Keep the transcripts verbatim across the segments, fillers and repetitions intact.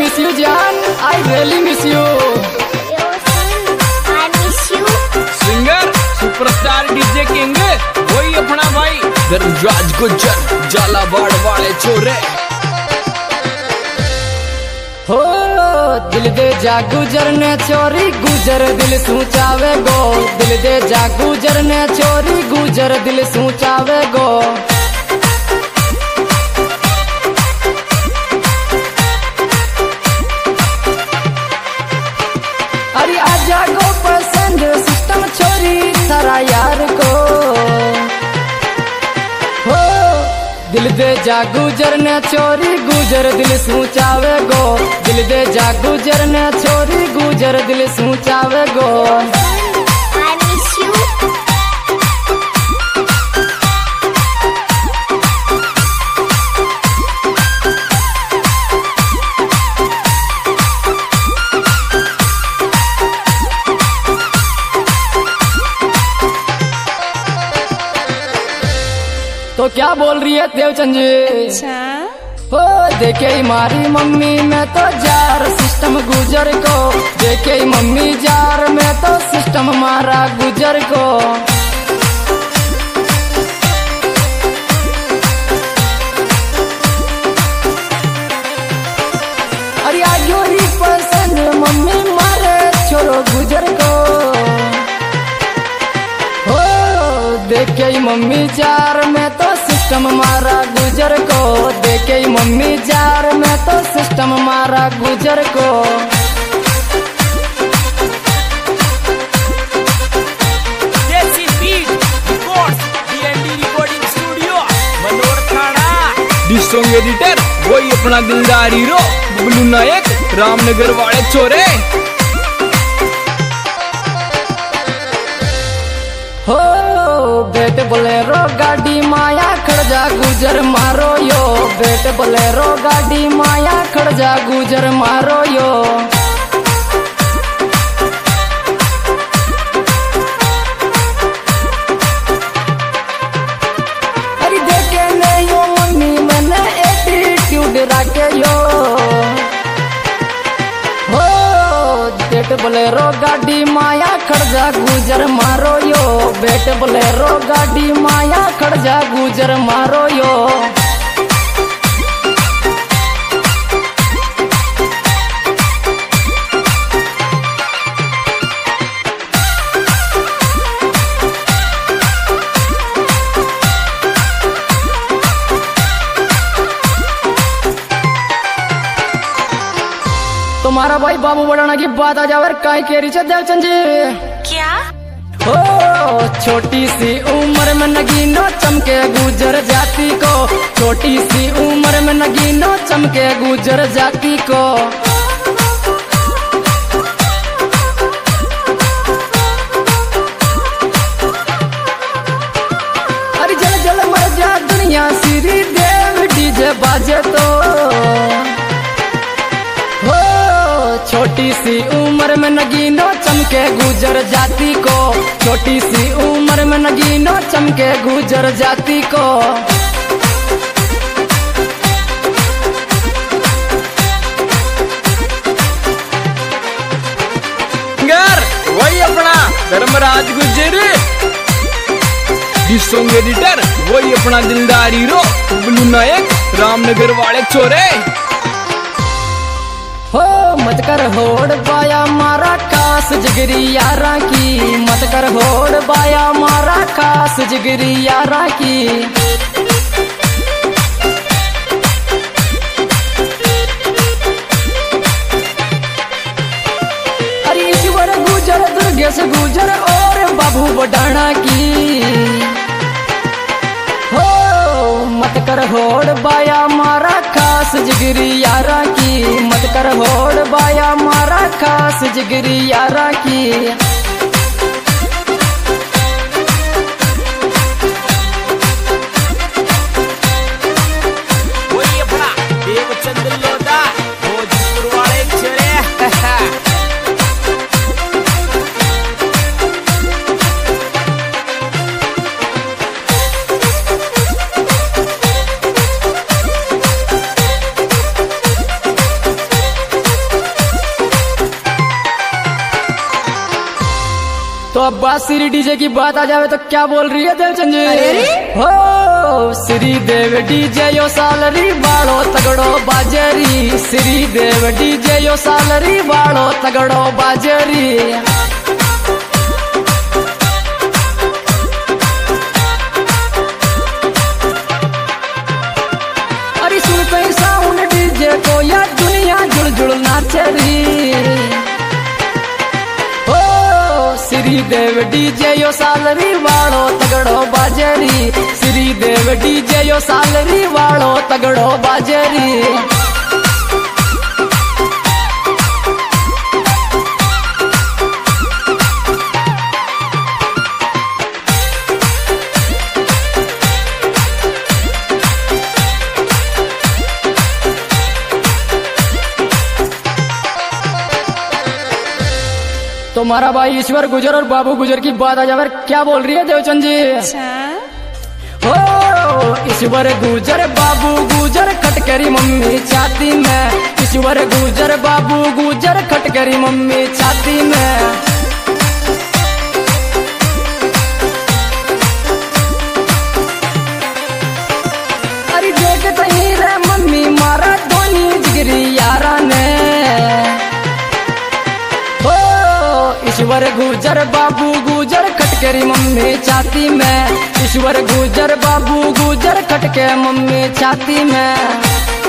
Miss you जान, I really miss you. Singer superstar DJ king वही अपना भाई धर्मराज गुज्जर झालावाड़ वाले छोरे। हो दिल दे जा गुजर ने चोरी गुजर दिल सूचावे गो, दिल दे जा गुजर ने चोरी गुजर दिल सूचावे गो। अरे आजा गो पसंद सिस्टम छोरी थारा यार को। हो दिल दे जा गुजर ने चोरी गुजर दिल सूचावे गो, दिल दे जा गुजर ने चोरी गुजर दिल सूचावे गो। तो क्या बोल रही है देवचंद जी? अच्छा हो देखे ही मारी मम्मी में तो जार सिस्टम गुजर को, देखे ही मम्मी जार में तो सिस्टम मारा गुजर को। अरे आजोरी पसंद मम्मी मारे छोरो गुजर को। हो देखे ही मम्मी जार में तो सिस्टम मारा गुजर को, देखे ही मम्मी जार में तो सिस्टम मारा गुजर को। Desi beat records DND recording studio Manohar Thana. The song editor वही अपना दिलदार हीरो बबलू नायक रामनगर वाले छोरे। हो बेट बोलेरो गाड़ी माया खड़जा गुजर मारो यो, बेट बोलेरो गाड़ी माया खड़जा गुजर मारो यो। अरे देखे नहीं यो मम्मी मैंने एटीट्यूड रखे यो। हो बेट बोलेरो गाड़ी माया खड़जा गुजर मारो यो, बेट बोलेरो गाड़ी माया खड़जा गुजर मारो यो। तुम्हारा भाई बाबू बढ़ाना की बात आ जावर काय कह रही देवचंद जी? क्या? हो छोटी सी उम्र में नगीनो चमके गुजर जाती को, छोटी सी उम्र में नगीनो चमके गुजर जाती को। अरे जल जल मर जा दुनिया श्री देव डीजे बाजे तो। छोटी सी उम्र में नगीनो चमके गुजर जाती को, छोटी सी उम्र में नगीनो चमके गुजर जाती को। सिंगर वही अपना Dharmraj Gujjar, the song editor वही अपना दिलदार हीरो बबलू नायक रामनगर वाले छोरे। हो मत कर होड़ बाया मारा खास जिगरी यारा की, मत कर होड़ बाया मारा खास जिगरी यारा की। अरे ईश्वर गुजर दुर्गेश गुजर और बाबू बढ़ाना की। हो मत कर होड़ बाया मारा खास जिगरी यारा की, मत कर होड़ बाया मारा खास जिगरी यारा की। वही अपना देवचंद लोधा भोजपुर वाले छोरे। अब बात श्री डीजे की बात आ जावे तो क्या बोल रही है देवचंद जी? हो श्री देव डीजे यो सालरी बाड़ो तगड़ो बाजरी, श्री देव डीजे यो सालरी बाड़ो तगड़ो बाजरी। अरे सुनते ही साउंड डीजे को या दुनिया जुड़ जुड़ नाचरी। श्री देव डीजे यो सालरी वालो तगड़ो बाजरी, श्री देव डीजे यो सालरी वालो तगड़ो बाजरी। तो हमारा भाई ईश्वर गुजर और बाबू गुजर की बात आ जाए क्या बोल रही है देवचंद जी? हो ईश्वर गुजर बाबू गुजर खटकरी मम्मी छाती में, ईश्वर गुजर बाबू गुजर खटकरी मम्मी छाती में। अरे देखते ही रे मम्मी मारा धोनी जिगरी यारा ने। ईश्वर गुजर बाबू गुजर खटकेरी मम्मी छाती में, ईश्वर गुजर बाबू गुजर खटके मम्मी छाती में।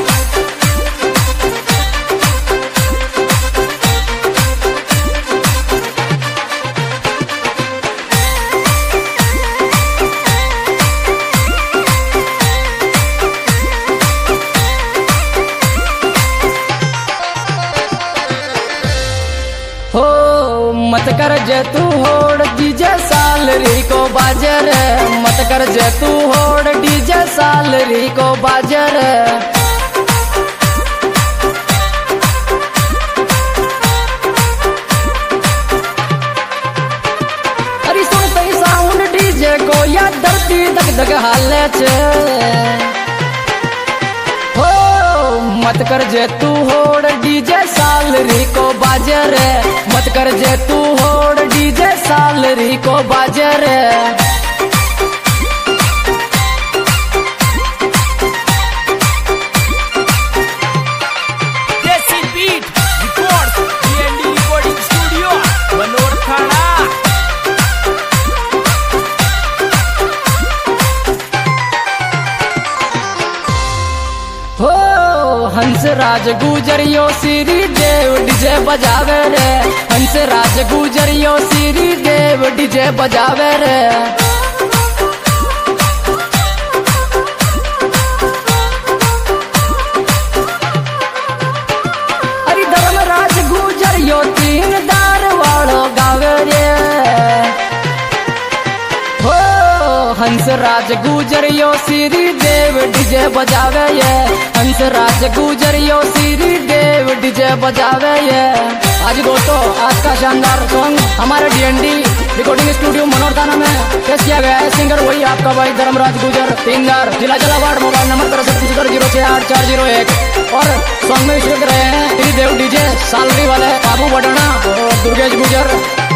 हो मत कर जे तू होड़ डीजे सालरी को बाजर, मत कर जे तू होड़ डीजे सालरी को बाजर। अरे सुनते ही साउंड डीजे को या धरती दग दग हाले छे। मत कर जे तू होड़ डीजे सालरी को बाजर, मत कर जे तू होड़ डीजे सालरी को बाजर। Desi beat records DND recording studio Manoharthana. हो हंस राज गुजरियो श्री देव डीजे बजावे रे, हंस राज गुजरियो श्री देव डीजे बजावे रे। अरे धर्मराज गुजरियो तीन दार वालो गावे रे। हो हंस राज गुजरियो श्री देव डीजे बजावे ये, हंस राज गुजरियो श्री देव डीजे बजावे ये। आज दोस्तों आज का शानदार सॉन्ग हमारे डीएनडी रिकॉर्डिंग स्टूडियो मनोरथाना में पेश किया गया है। सिंगर वही आपका भाई धर्मराज गुजर, तीनदार, जिला जलावाड़, मोबाइल नंबर तिरसठ पचहत्तर जीरो छह आठ चार जीरो एक। और सॉन्ग में शिरकत रहे हैं श्री देव डीजे सालरी वाले बाबू बडना और दुर्गेश गुजर।